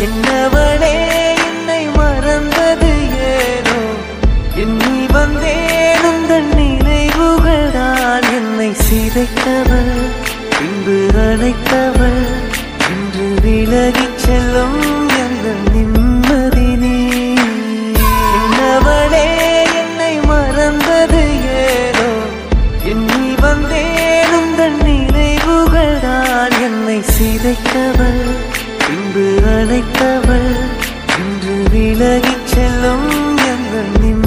என்னவளே என்னை மறந்தது ஏனோ எண்ணி வந்தேன் உந்தன் நினைவுகள் தான் என்னை சிதைத்தவள் பின்பு அழைத்தவள் இன்று விலகிச் செல்லும் எந்த நிம்மதி நீ என்னவளே என்னை மறந்தது ஏனோ எண்ணி வந்தேன் உந்தன் நினைவுகள் தான் என்னை சிதைத்தவள் பின்பு அழைத்தவள் இன்று விலகிச் செல்லும் எந்த நிம்மதி